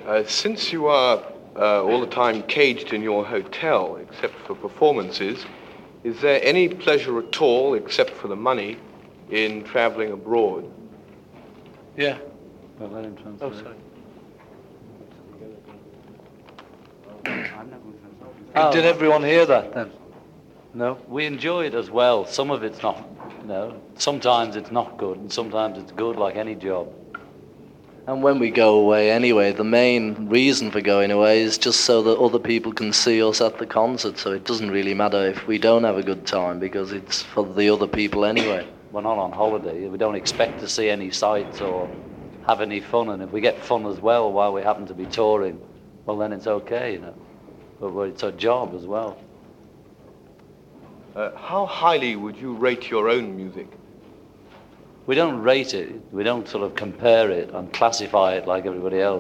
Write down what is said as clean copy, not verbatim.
Since you are all the time caged in your hotel, except for performances, is there any pleasure at all, except for the money, in traveling abroad? Yeah. Well, let him translate. Oh, sorry. Did everyone hear that then? No? We enjoy it as well. Some of it's not, sometimes it's not good, and sometimes it's good, like any job. And when we go away anyway, the main reason for going away is just so that other people can see us at the concert, so it doesn't really matter if we don't have a good time, because it's for the other people anyway. We're not on holiday. We don't expect to see any sights or have any fun, and if we get fun as well while we happen to be touring, well, then it's okay, But it's a job as well. How highly would you rate your own music? We don't rate it. We don't sort of compare it and classify it like everybody else.